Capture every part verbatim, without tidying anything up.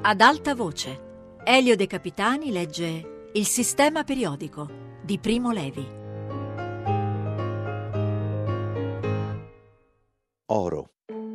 Ad alta voce, Elio De Capitani legge Il sistema periodico di Primo Levi. Oro.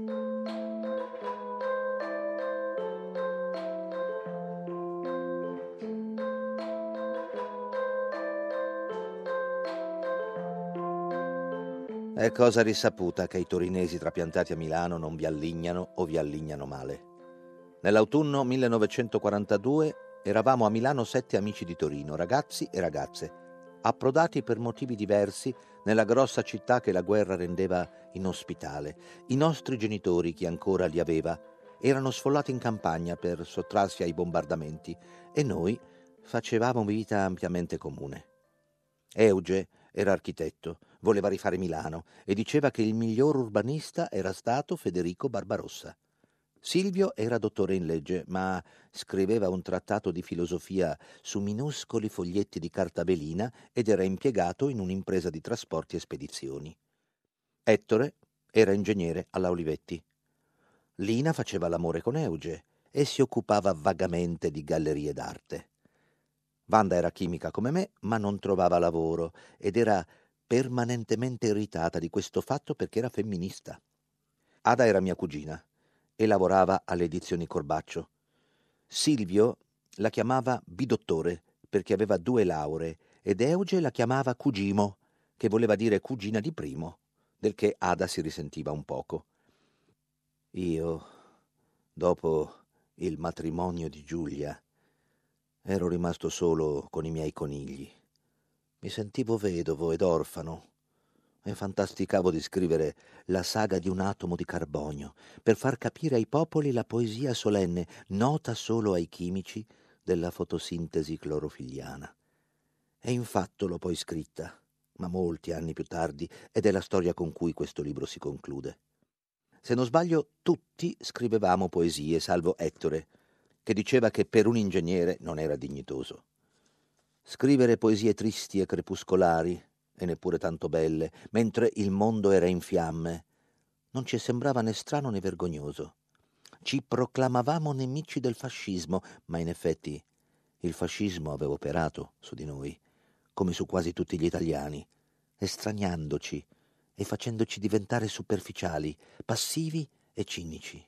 È cosa risaputa che i torinesi trapiantati a Milano non vi allignano o vi allignano male. Nell'autunno millenovecentoquarantadue eravamo a Milano sette amici di Torino, ragazzi e ragazze, approdati per motivi diversi nella grossa città che la guerra rendeva inospitale. I nostri genitori, chi ancora li aveva, erano sfollati in campagna per sottrarsi ai bombardamenti e noi facevamo vita ampiamente comune. Euge era architetto, voleva rifare Milano e diceva che il miglior urbanista era stato Federico Barbarossa. Silvio era dottore in legge, ma scriveva un trattato di filosofia su minuscoli foglietti di carta velina ed era impiegato in un'impresa di trasporti e spedizioni. Ettore era ingegnere alla Olivetti. Lina faceva l'amore con Euge e si occupava vagamente di gallerie d'arte. Wanda era chimica come me, ma non trovava lavoro ed era permanentemente irritata di questo fatto perché era femminista. Ada era mia cugina e lavorava alle edizioni Corbaccio. Silvio la chiamava bidottore perché aveva due lauree ed Euge la chiamava cugimo, che voleva dire cugina di primo, del che Ada si risentiva un poco. Io, dopo il matrimonio di Giulia, ero rimasto solo con i miei conigli. Mi sentivo vedovo ed orfano e fantasticavo di scrivere la saga di un atomo di carbonio per far capire ai popoli la poesia solenne, nota solo ai chimici, della fotosintesi clorofilliana. E infatti l'ho poi scritta, ma molti anni più tardi, ed è la storia con cui questo libro si conclude. Se non sbaglio, tutti scrivevamo poesie, salvo Ettore, che diceva che per un ingegnere non era dignitoso. Scrivere poesie tristi e crepuscolari, e neppure tanto belle, mentre il mondo era in fiamme, non ci sembrava né strano né vergognoso. Ci proclamavamo nemici del fascismo, ma in effetti il fascismo aveva operato su di noi, come su quasi tutti gli italiani, estraniandoci e facendoci diventare superficiali, passivi e cinici.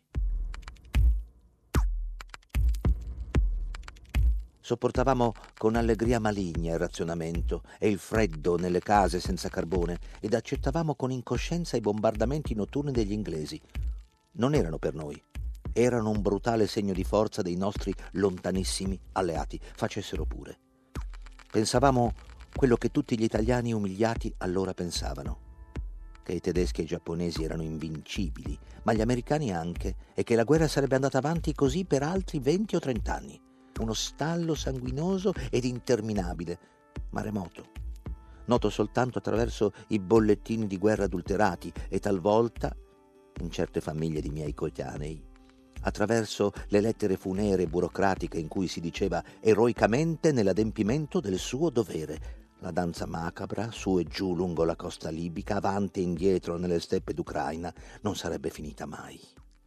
Sopportavamo con allegria maligna il razionamento e il freddo nelle case senza carbone ed accettavamo con incoscienza i bombardamenti notturni degli inglesi. Non erano per noi, erano un brutale segno di forza dei nostri lontanissimi alleati, facessero pure. Pensavamo quello che tutti gli italiani umiliati allora pensavano, che i tedeschi e i giapponesi erano invincibili, ma gli americani anche, e che la guerra sarebbe andata avanti così per altri venti o trenta anni. Uno stallo sanguinoso ed interminabile, ma remoto, noto soltanto attraverso i bollettini di guerra adulterati e talvolta, in certe famiglie di miei coetanei, attraverso le lettere funeree burocratiche in cui si diceva eroicamente nell'adempimento del suo dovere, la danza macabra su e giù lungo la costa libica, avanti e indietro nelle steppe d'Ucraina, non sarebbe finita mai.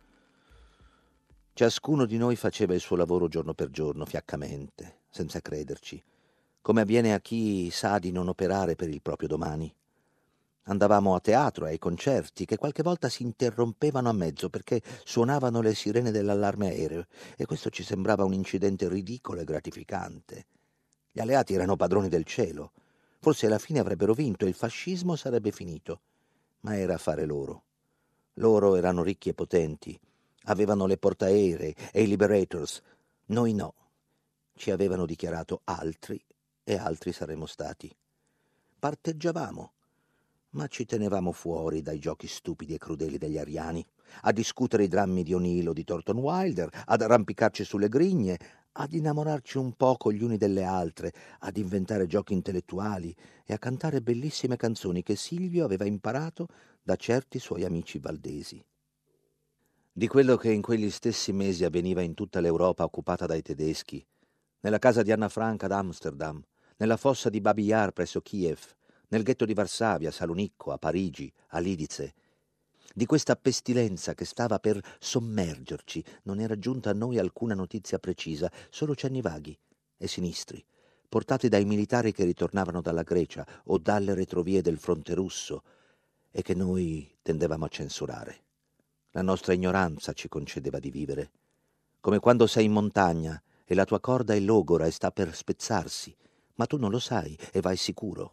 Ciascuno di noi faceva il suo lavoro giorno per giorno, fiaccamente, senza crederci, come avviene a chi sa di non operare per il proprio domani. Andavamo a teatro e ai concerti, che qualche volta si interrompevano a mezzo perché suonavano le sirene dell'allarme aereo, e questo ci sembrava un incidente ridicolo e gratificante. Gli alleati erano padroni del cielo. Forse alla fine avrebbero vinto e il fascismo sarebbe finito. Ma era affare loro. Loro erano ricchi e potenti. Avevano le portaerei e i liberators. Noi no. Ci avevano dichiarato altri e altri saremmo stati. Parteggiavamo, ma ci tenevamo fuori dai giochi stupidi e crudeli degli ariani, a discutere i drammi di O'Neill o di Thornton Wilder, ad arrampicarci sulle grigne, ad innamorarci un poco gli uni delle altre, ad inventare giochi intellettuali e a cantare bellissime canzoni che Silvio aveva imparato da certi suoi amici valdesi. Di quello che in quegli stessi mesi avveniva in tutta l'Europa occupata dai tedeschi, nella casa di Anna Frank ad Amsterdam, nella fossa di Babi Yar presso Kiev, nel ghetto di Varsavia, a Salonicco, a Parigi, a Lidice. Di questa pestilenza che stava per sommergerci non era giunta a noi alcuna notizia precisa, solo cenni vaghi e sinistri, portati dai militari che ritornavano dalla Grecia o dalle retrovie del fronte russo e che noi tendevamo a censurare. La nostra ignoranza ci concedeva di vivere, come quando sei in montagna e la tua corda è logora e sta per spezzarsi, ma tu non lo sai e vai sicuro.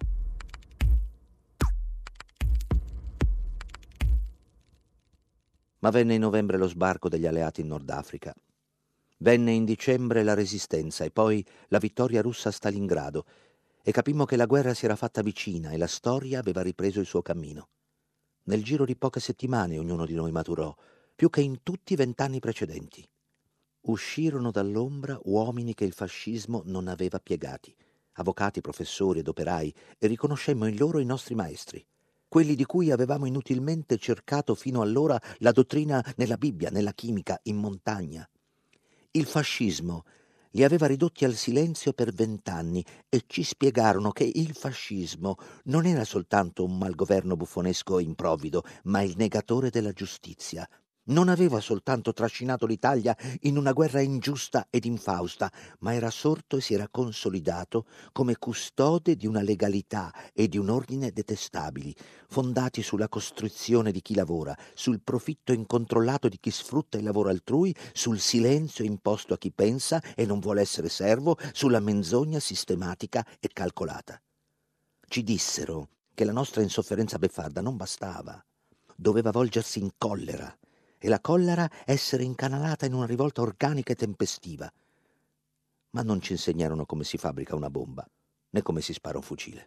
Ma venne in novembre lo sbarco degli alleati in Nord Africa. Venne in dicembre la resistenza e poi la vittoria russa a Stalingrado e capimmo che la guerra si era fatta vicina e la storia aveva ripreso il suo cammino. Nel giro di poche settimane ognuno di noi maturò, più che in tutti i vent'anni precedenti. Uscirono dall'ombra uomini che il fascismo non aveva piegati, avvocati, professori ed operai, e riconoscemmo in loro i nostri maestri, quelli di cui avevamo inutilmente cercato fino allora la dottrina nella Bibbia, nella chimica, in montagna. Il fascismo li aveva ridotti al silenzio per vent'anni e ci spiegarono che il fascismo non era soltanto un malgoverno buffonesco e improvvido, ma il negatore della giustizia. Non aveva soltanto trascinato l'Italia in una guerra ingiusta ed infausta, ma era sorto e si era consolidato come custode di una legalità e di un ordine detestabili, fondati sulla costrizione di chi lavora, sul profitto incontrollato di chi sfrutta il lavoro altrui, sul silenzio imposto a chi pensa e non vuole essere servo, sulla menzogna sistematica e calcolata. Ci dissero che la nostra insofferenza beffarda non bastava, doveva volgersi in collera, e la collera essere incanalata in una rivolta organica e tempestiva. Ma non ci insegnarono come si fabbrica una bomba, né come si spara un fucile.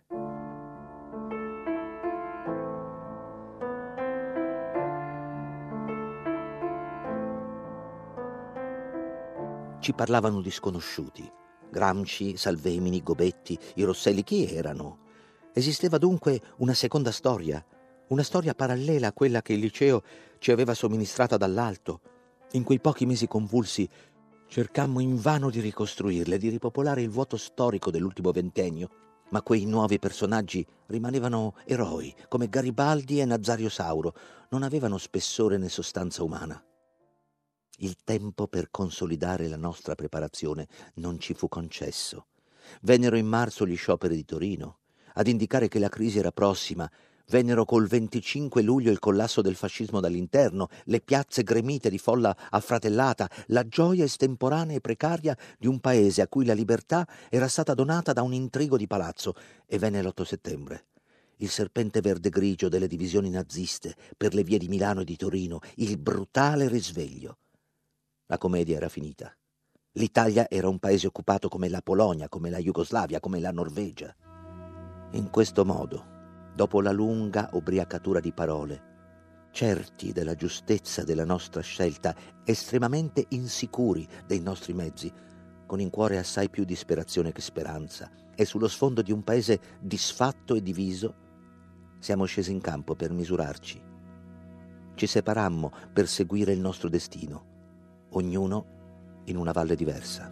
Ci parlavano di sconosciuti, Gramsci, Salvemini, Gobetti, i Rosselli, chi erano? Esisteva dunque una seconda storia, una storia parallela a quella che il liceo ci aveva somministrata dall'alto. In quei pochi mesi convulsi cercammo invano di ricostruirle, di ripopolare il vuoto storico dell'ultimo ventennio, ma quei nuovi personaggi rimanevano eroi, come Garibaldi e Nazario Sauro, non avevano spessore né sostanza umana. Il tempo per consolidare la nostra preparazione non ci fu concesso. Vennero in marzo gli scioperi di Torino, ad indicare che la crisi era prossima. Vennero col venticinque luglio il collasso del fascismo dall'interno, le piazze gremite di folla affratellata, la gioia estemporanea e precaria di un paese a cui la libertà era stata donata da un intrigo di palazzo. E venne l'otto settembre. Il serpente verde grigio delle divisioni naziste per le vie di Milano e di Torino, il brutale risveglio. La commedia era finita. L'Italia era un paese occupato come la Polonia, come la Jugoslavia, come la Norvegia. In questo modo, dopo la lunga ubriacatura di parole, certi della giustezza della nostra scelta, estremamente insicuri dei nostri mezzi, con in cuore assai più disperazione che speranza, e sullo sfondo di un paese disfatto e diviso, siamo scesi in campo per misurarci. Ci separammo per seguire il nostro destino, ognuno in una valle diversa.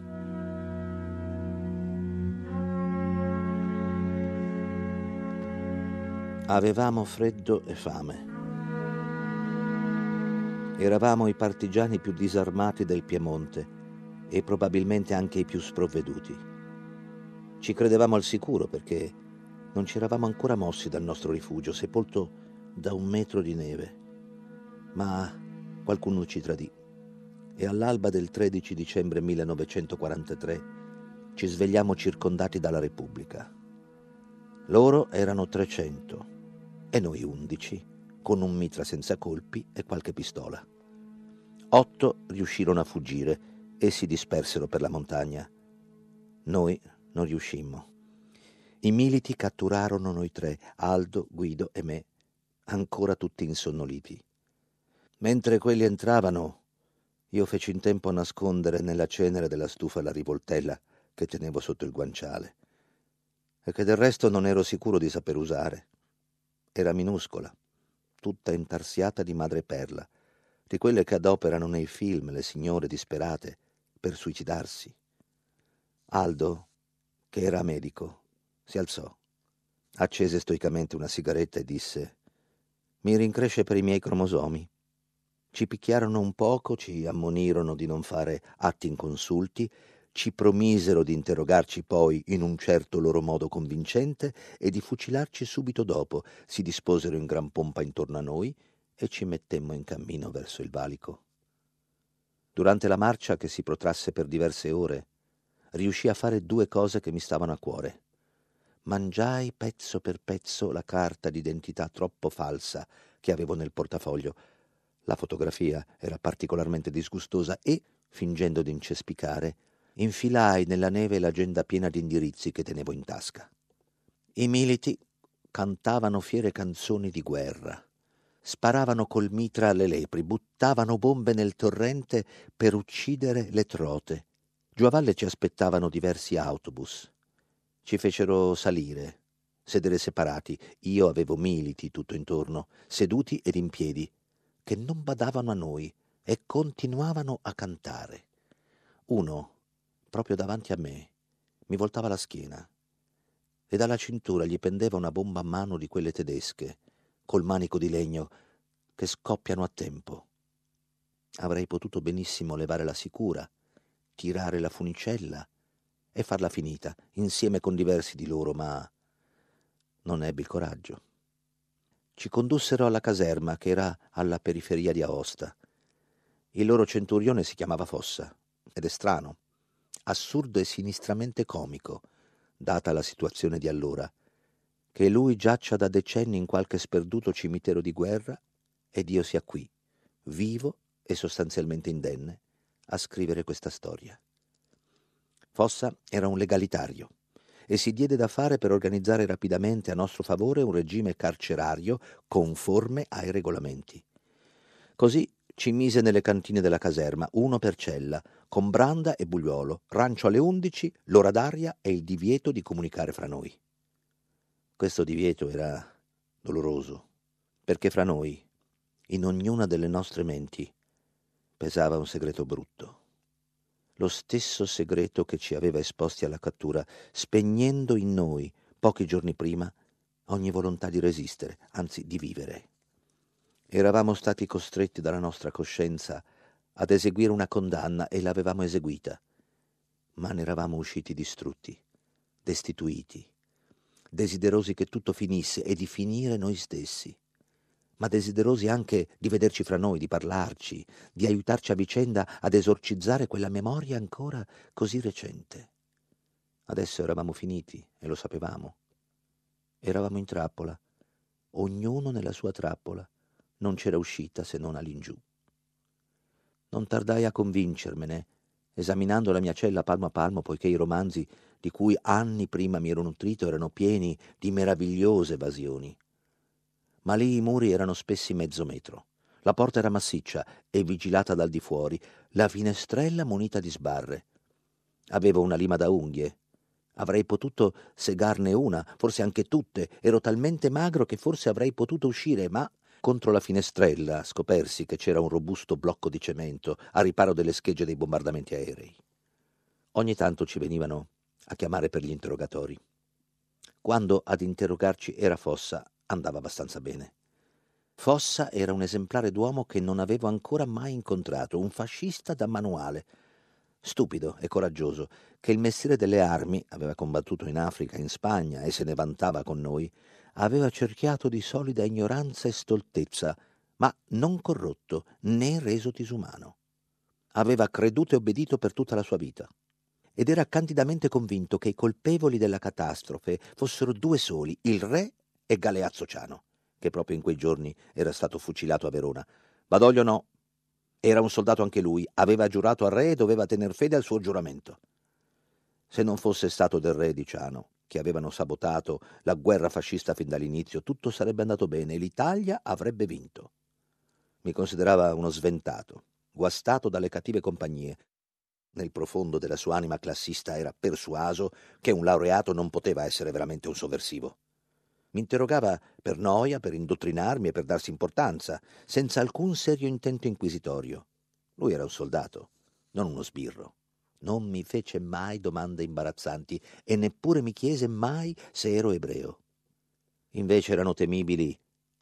Avevamo freddo e fame. Eravamo i partigiani più disarmati del Piemonte e probabilmente anche i più sprovveduti. Ci credevamo al sicuro perché non ci eravamo ancora mossi dal nostro rifugio, sepolto da un metro di neve. Ma qualcuno ci tradì e all'alba del tredici dicembre millenovecentoquarantatré ci svegliamo circondati dalla Repubblica. Loro erano trecento e noi undici, con un mitra senza colpi e qualche pistola. Otto riuscirono a fuggire e si dispersero per la montagna. Noi non riuscimmo. I militi catturarono noi tre, Aldo, Guido e me, ancora tutti insonnoliti. Mentre quelli entravano, io feci in tempo a nascondere nella cenere della stufa la rivoltella che tenevo sotto il guanciale e che del resto non ero sicuro di saper usare. Era minuscola, tutta intarsiata di madreperla, di quelle che adoperano nei film le signore disperate per suicidarsi. Aldo, che era medico, si alzò, accese stoicamente una sigaretta e disse: Mi rincresce per i miei cromosomi. Ci picchiarono un poco, ci ammonirono di non fare atti inconsulti, ci promisero di interrogarci poi in un certo loro modo convincente e di fucilarci subito dopo. Si disposero in gran pompa intorno a noi e ci mettemmo in cammino verso il valico. Durante la marcia, che si protrasse per diverse ore, riuscii a fare due cose che mi stavano a cuore. Mangiai pezzo per pezzo la carta d'identità troppo falsa che avevo nel portafoglio. La fotografia era particolarmente disgustosa e, fingendo di incespicare, infilai nella neve l'agenda piena di indirizzi che tenevo in tasca. I militi cantavano fiere canzoni di guerra, sparavano col mitra alle lepri, buttavano bombe nel torrente per uccidere le trote. Giù a valle ci aspettavano diversi autobus. Ci fecero salire, sedere separati. Io avevo militi tutto intorno, seduti ed in piedi, che non badavano a noi e continuavano a cantare. Uno, proprio davanti a me, mi voltava la schiena e dalla cintura gli pendeva una bomba a mano di quelle tedesche, col manico di legno, che scoppiano a tempo. Avrei potuto benissimo levare la sicura, tirare la funicella e farla finita, insieme con diversi di loro, ma non ebbi il coraggio. Ci condussero alla caserma, che era alla periferia di Aosta. Il loro centurione si chiamava Fossa, ed è strano, assurdo e sinistramente comico, data la situazione di allora, che lui giaccia da decenni in qualche sperduto cimitero di guerra ed io sia qui, vivo e sostanzialmente indenne, a scrivere questa storia. Fossa era un legalitario e si diede da fare per organizzare rapidamente a nostro favore un regime carcerario conforme ai regolamenti. Così ci mise nelle cantine della caserma, uno per cella, con branda e bugliolo, rancio alle undici, l'ora d'aria e il divieto di comunicare fra noi. Questo divieto era doloroso, perché fra noi, in ognuna delle nostre menti, pesava un segreto brutto. Lo stesso segreto che ci aveva esposti alla cattura, spegnendo in noi, pochi giorni prima, ogni volontà di resistere, anzi di vivere. Eravamo stati costretti dalla nostra coscienza ad eseguire una condanna e l'avevamo eseguita, ma ne eravamo usciti distrutti, destituiti, desiderosi che tutto finisse e di finire noi stessi, ma desiderosi anche di vederci fra noi, di parlarci, di aiutarci a vicenda ad esorcizzare quella memoria ancora così recente. Adesso eravamo finiti e lo sapevamo. Eravamo in trappola, ognuno nella sua trappola, non c'era uscita se non all'ingiù. Non tardai a convincermene, esaminando la mia cella palmo a palmo, poiché i romanzi di cui anni prima mi ero nutrito erano pieni di meravigliose evasioni. Ma lì i muri erano spessi mezzo metro, la porta era massiccia e vigilata dal di fuori, la finestrella munita di sbarre. Avevo una lima da unghie. Avrei potuto segarne una, forse anche tutte. Ero talmente magro che forse avrei potuto uscire, ma contro la finestrella scopersi che c'era un robusto blocco di cemento a riparo delle schegge dei bombardamenti aerei. Ogni tanto ci venivano a chiamare per gli interrogatori. Quando ad interrogarci era Fossa, andava abbastanza bene. Fossa era un esemplare d'uomo che non avevo ancora mai incontrato, un fascista da manuale, stupido e coraggioso, che il mestiere delle armi, aveva combattuto in Africa, in Spagna e se ne vantava con noi, aveva cerchiato di solida ignoranza e stoltezza, ma non corrotto né reso disumano. Aveva creduto e obbedito per tutta la sua vita ed era candidamente convinto che i colpevoli della catastrofe fossero due soli, il re e Galeazzo Ciano, che proprio in quei giorni era stato fucilato a Verona. Badoglio no, era un soldato anche lui, aveva giurato al re e doveva tener fede al suo giuramento. Se non fosse stato del re di Ciano, che avevano sabotato la guerra fascista fin dall'inizio, tutto sarebbe andato bene e l'Italia avrebbe vinto. Mi considerava uno sventato, guastato dalle cattive compagnie. Nel profondo della sua anima classista era persuaso che un laureato non poteva essere veramente un sovversivo. Mi interrogava per noia, per indottrinarmi e per darsi importanza, senza alcun serio intento inquisitorio. Lui era un soldato, non uno sbirro. Non mi fece mai domande imbarazzanti e neppure mi chiese mai se ero ebreo. Invece erano temibili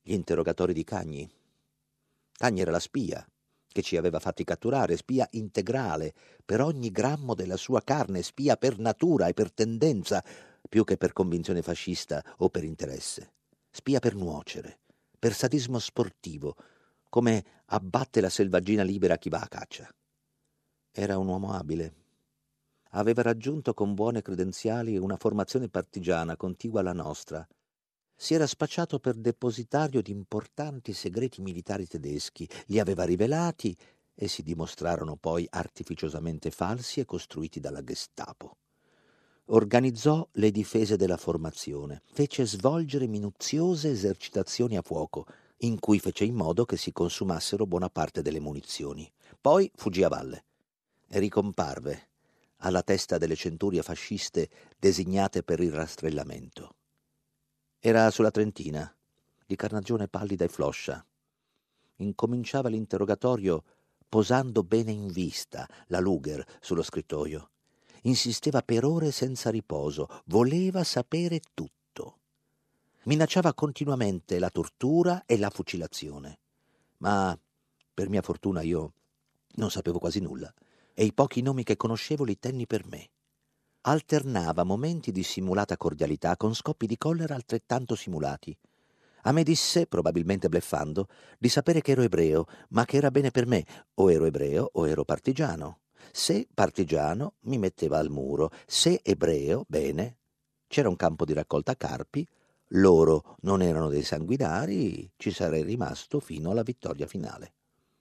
gli interrogatori di Cagni. Cagni era la spia che ci aveva fatti catturare, spia integrale per ogni grammo della sua carne, spia per natura e per tendenza, più che per convinzione fascista o per interesse. Spia per nuocere, per sadismo sportivo, come abbatte la selvaggina libera chi va a caccia. Era un uomo abile. Aveva raggiunto con buone credenziali una formazione partigiana contigua alla nostra. Si era spacciato per depositario di importanti segreti militari tedeschi, li aveva rivelati e si dimostrarono poi artificiosamente falsi e costruiti dalla Gestapo. Organizzò le difese della formazione, fece svolgere minuziose esercitazioni a fuoco, in cui fece in modo che si consumassero buona parte delle munizioni. Poi fuggì a valle e ricomparve alla testa delle centurie fasciste designate per il rastrellamento. Era sulla Trentina, di carnagione pallida e floscia. Incominciava l'interrogatorio posando bene in vista la Luger sullo scrittoio. Insisteva per ore senza riposo, voleva sapere tutto. Minacciava continuamente la tortura e la fucilazione. Ma, per mia fortuna, io non sapevo quasi nulla e i pochi nomi che conoscevo li tenni per me. Alternava momenti di simulata cordialità con scoppi di collera altrettanto simulati. A me disse, probabilmente bleffando, di sapere che ero ebreo, ma che era bene per me, o ero ebreo o ero partigiano. Se partigiano mi metteva al muro, se ebreo, bene. C'era un campo di raccolta carpi, loro non erano dei sanguinari, ci sarei rimasto fino alla vittoria finale.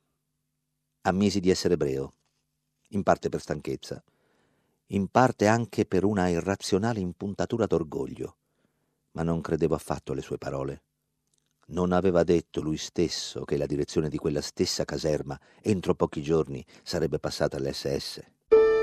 Ammisi di essere ebreo, in parte per stanchezza, in parte anche per una irrazionale impuntatura d'orgoglio, ma non credevo affatto alle sue parole. Non aveva detto lui stesso che la direzione di quella stessa caserma entro pochi giorni sarebbe passata all'esse esse?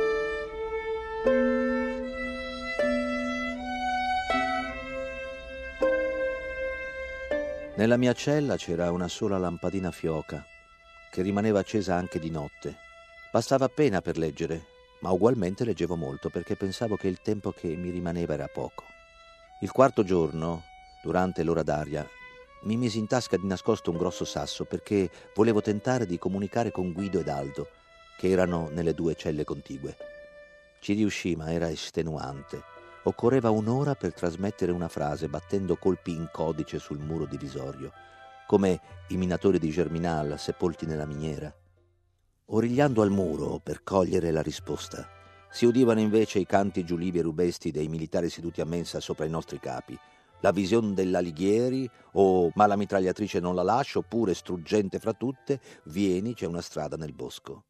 Nella mia cella c'era una sola lampadina fioca, che rimaneva accesa anche di notte. Bastava appena per leggere, ma ugualmente leggevo molto perché pensavo che il tempo che mi rimaneva era poco. Il quarto giorno, durante l'ora d'aria, mi misi in tasca di nascosto un grosso sasso perché volevo tentare di comunicare con Guido ed Aldo, che erano nelle due celle contigue. Ci riuscì, ma era estenuante. Occorreva un'ora per trasmettere una frase battendo colpi in codice sul muro divisorio, come i minatori di Germinal sepolti nella miniera. Origliando al muro per cogliere la risposta, si udivano invece i canti giulivi e rubesti dei militari seduti a mensa sopra i nostri capi, la visione dell'Alighieri o ma la mitragliatrice non la lascio, oppure struggente fra tutte, vieni, c'è una strada nel bosco.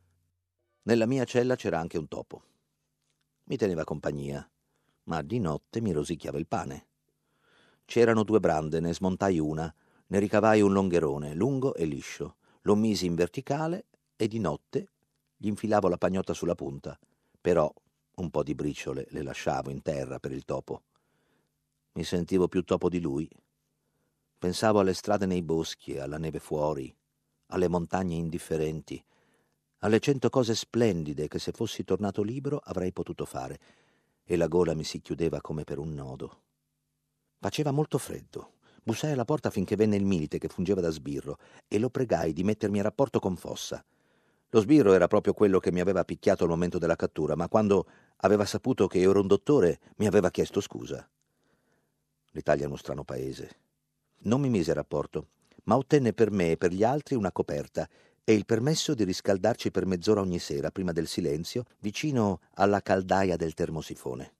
Nella mia cella c'era anche un topo. Mi teneva compagnia, ma di notte mi rosicchiava il pane. C'erano due brande, ne smontai una, ne ricavai un longherone, lungo e liscio, lo misi in verticale e di notte gli infilavo la pagnotta sulla punta, però un po' di briciole le lasciavo in terra per il topo. Mi sentivo più topo di lui. Pensavo alle strade nei boschi, alla neve fuori, alle montagne indifferenti, alle cento cose splendide che se fossi tornato libero avrei potuto fare, e la gola mi si chiudeva come per un nodo. Faceva molto freddo. Bussai alla porta finché venne il milite che fungeva da sbirro e lo pregai di mettermi a rapporto con Fossa. Lo sbirro era proprio quello che mi aveva picchiato al momento della cattura, ma quando aveva saputo che ero un dottore mi aveva chiesto scusa. L'Italia è uno strano paese. Non mi mise a rapporto, ma ottenne per me e per gli altri una coperta e il permesso di riscaldarci per mezz'ora ogni sera, prima del silenzio, vicino alla caldaia del termosifone.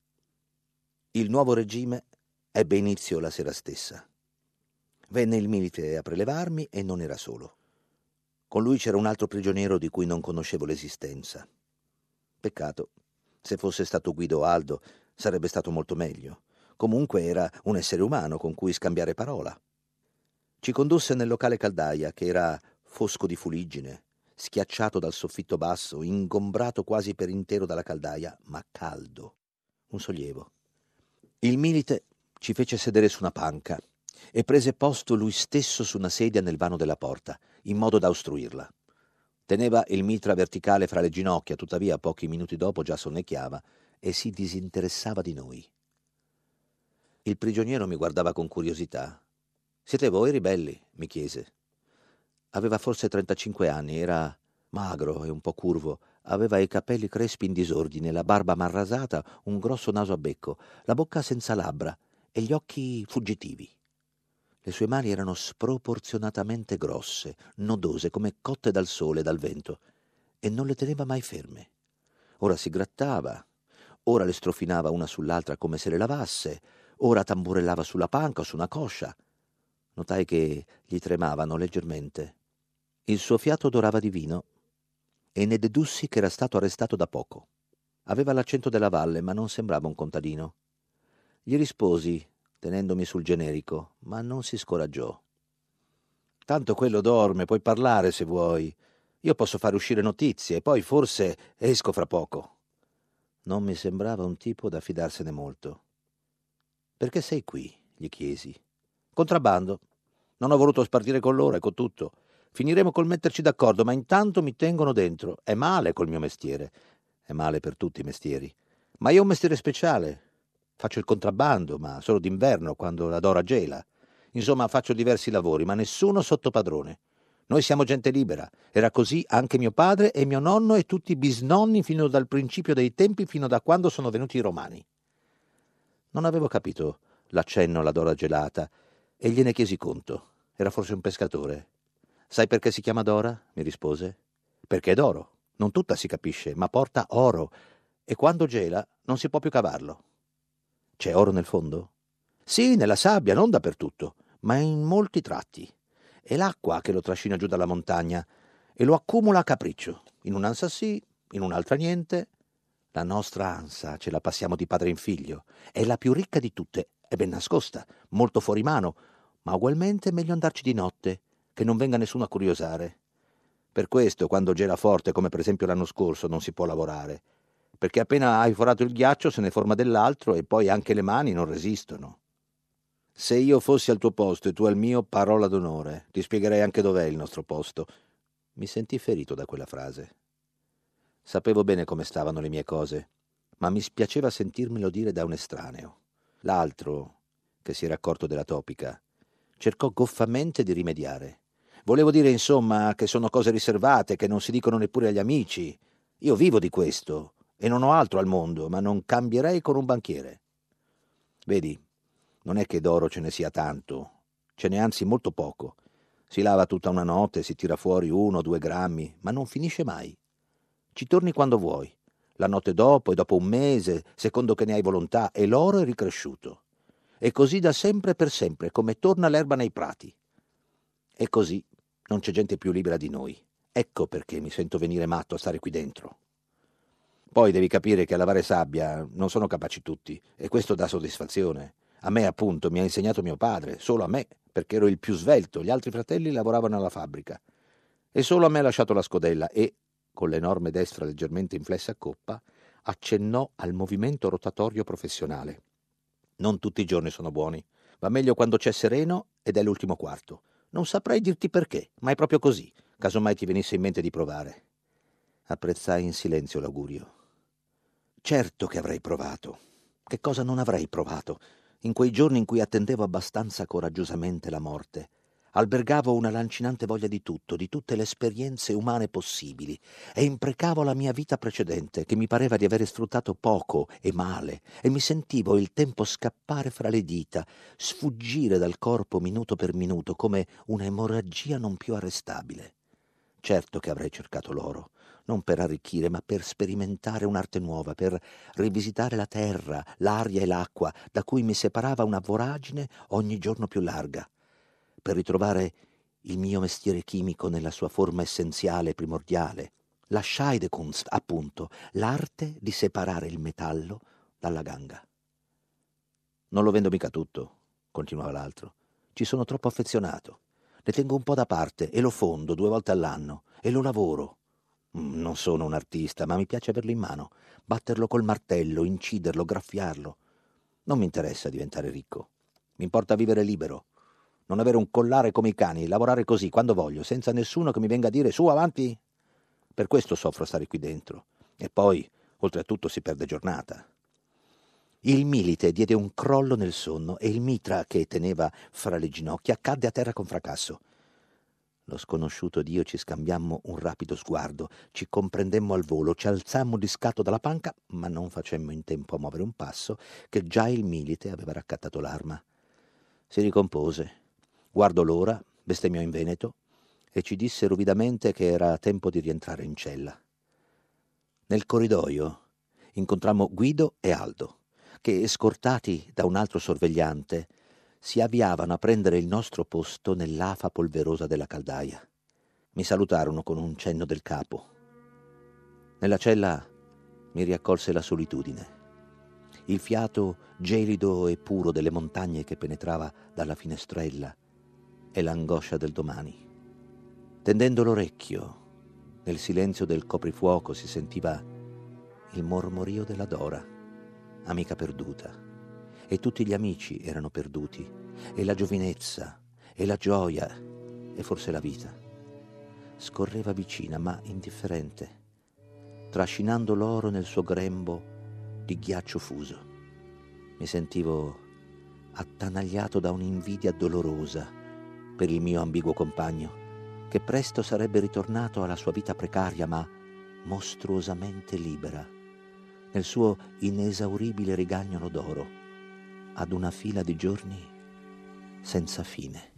Il nuovo regime ebbe inizio la sera stessa. Venne il milite a prelevarmi e non era solo. Con lui c'era un altro prigioniero di cui non conoscevo l'esistenza. Peccato. Se fosse stato Guido Aldo sarebbe stato molto meglio. Comunque era un essere umano con cui scambiare parola. Ci condusse nel locale caldaia, che era fosco di fuliggine, schiacciato dal soffitto basso, ingombrato quasi per intero dalla caldaia, ma caldo. Un sollievo. Il milite ci fece sedere su una panca e prese posto lui stesso su una sedia nel vano della porta, in modo da ostruirla. Teneva il mitra verticale fra le ginocchia, tuttavia pochi minuti dopo già sonnecchiava e si disinteressava di noi. Il prigioniero mi guardava con curiosità. Siete voi ribelli? Mi chiese. Aveva forse trentacinque anni, era magro e un po' curvo, aveva i capelli crespi in disordine, la barba marrasata, un grosso naso a becco, la bocca senza labbra e gli occhi fuggitivi. Le sue mani erano sproporzionatamente grosse, nodose, come cotte dal sole e dal vento, e non le teneva mai ferme. Ora si grattava, ora le strofinava una sull'altra come se le lavasse, ora tamburellava sulla panca o su una coscia. Notai che gli tremavano leggermente. Il suo fiato odorava di vino e ne dedussi che era stato arrestato da poco. Aveva l'accento della valle, ma non sembrava un contadino. Gli risposi, tenendomi sul generico, ma non si scoraggiò. Tanto quello dorme, puoi parlare se vuoi. Io posso fare uscire notizie e poi forse esco fra poco. Non mi sembrava un tipo da fidarsene molto. Perché sei qui? Gli chiesi. Contrabbando. Non ho voluto spartire con loro, ecco tutto. Finiremo col metterci d'accordo, ma intanto mi tengono dentro. È male col mio mestiere. È male per tutti i mestieri. Ma io ho un mestiere speciale. Faccio il contrabbando, ma solo d'inverno, quando la Dora gela. Insomma, faccio diversi lavori, ma nessuno sotto padrone. Noi siamo gente libera. Era così anche mio padre e mio nonno e tutti i bisnonni fino dal principio dei tempi, fino da quando sono venuti i romani. Non avevo capito l'accenno alla Dora gelata e gliene chiesi conto. Era forse un pescatore. Sai perché si chiama Dora? Mi rispose. Perché è d'oro. Non tutta si capisce, ma porta oro. E quando gela non si può più cavarlo. C'è oro nel fondo? Sì, nella sabbia, non dappertutto, ma in molti tratti. È l'acqua che lo trascina giù dalla montagna e lo accumula a capriccio. In un'ansa sì, in un'altra niente. La nostra ansa ce la passiamo di padre in figlio. È la più ricca di tutte, è ben nascosta, molto fuori mano, ma ugualmente è meglio andarci di notte, che non venga nessuno a curiosare. Per questo, quando gela forte, come per esempio l'anno scorso, non si può lavorare, perché appena hai forato il ghiaccio se ne forma dell'altro e poi anche le mani non resistono. Se io fossi al tuo posto e tu al mio, parola d'onore, ti spiegherei anche dov'è il nostro posto. Mi sentii ferito da quella frase. Sapevo bene come stavano le mie cose, ma mi spiaceva sentirmelo dire da un estraneo. L'altro, che si era accorto della topica, cercò goffamente di rimediare. Volevo dire, insomma, che sono cose riservate, che non si dicono neppure agli amici. Io vivo di questo e non ho altro al mondo, ma non cambierei con un banchiere. Vedi, non è che d'oro ce ne sia tanto, ce n'è anzi molto poco. Si lava tutta una notte, si tira fuori uno o due grammi, ma non finisce mai. Ci torni quando vuoi, la notte dopo e dopo un mese, secondo che ne hai volontà, e l'oro è ricresciuto. E così da sempre per sempre, come torna l'erba nei prati. E così non c'è gente più libera di noi. Ecco perché mi sento venire matto a stare qui dentro. Poi devi capire che a lavare sabbia non sono capaci tutti, e questo dà soddisfazione. A me, appunto, mi ha insegnato mio padre, solo a me, perché ero il più svelto, gli altri fratelli lavoravano alla fabbrica. E solo a me ha lasciato la scodella e, con l'enorme destra leggermente inflessa a coppa, accennò al movimento rotatorio professionale. Non tutti i giorni sono buoni. Va meglio quando c'è sereno ed è l'ultimo quarto. Non saprei dirti perché, ma è proprio così, casomai ti venisse in mente di provare. Apprezzai in silenzio l'augurio. Certo che avrei provato. Che cosa non avrei provato? In quei giorni in cui attendevo abbastanza coraggiosamente la morte, albergavo una lancinante voglia di tutto, di tutte le esperienze umane possibili, e imprecavo la mia vita precedente, che mi pareva di avere sfruttato poco e male, e mi sentivo il tempo scappare fra le dita, sfuggire dal corpo minuto per minuto, come una emorragia non più arrestabile. Certo che avrei cercato l'oro, non per arricchire, ma per sperimentare un'arte nuova, per rivisitare la terra, l'aria e l'acqua, da cui mi separava una voragine ogni giorno più larga, per ritrovare il mio mestiere chimico nella sua forma essenziale e primordiale, la Scheidekunst, appunto, l'arte di separare il metallo dalla ganga. Non lo vendo mica tutto, continuava l'altro. Ci sono troppo affezionato. Ne tengo un po' da parte e lo fondo due volte all'anno e lo lavoro. Non sono un artista, ma mi piace averlo in mano, batterlo col martello, inciderlo, graffiarlo. Non mi interessa diventare ricco. Mi importa vivere libero. Non avere un collare come i cani, lavorare così, quando voglio, senza nessuno che mi venga a dire su, avanti. Per questo soffro stare qui dentro. E poi, oltretutto, si perde giornata. Il milite diede un crollo nel sonno e il mitra, che teneva fra le ginocchia, cadde a terra con fracasso. Lo sconosciuto ed io ci scambiammo un rapido sguardo, ci comprendemmo al volo, ci alzammo di scatto dalla panca, ma non facemmo in tempo a muovere un passo, che già il milite aveva raccattato l'arma. Si ricompose, guardò l'ora, bestemmiò in veneto e ci disse ruvidamente che era tempo di rientrare in cella. Nel corridoio incontrammo Guido e Aldo, che, scortati da un altro sorvegliante, si avviavano a prendere il nostro posto nell'afa polverosa della caldaia. Mi salutarono con un cenno del capo. Nella cella mi riaccolse la solitudine, il fiato gelido e puro delle montagne che penetrava dalla finestrella e l'angoscia del domani. Tendendo l'orecchio, nel silenzio del coprifuoco si sentiva il mormorio della Dora, amica perduta, e tutti gli amici erano perduti, e la giovinezza, e la gioia, e forse la vita. Scorreva vicina, ma indifferente, trascinando l'oro nel suo grembo di ghiaccio fuso. Mi sentivo attanagliato da un'invidia dolorosa per il mio ambiguo compagno, che presto sarebbe ritornato alla sua vita precaria, ma mostruosamente libera, nel suo inesauribile rigagnolo d'oro, ad una fila di giorni senza fine.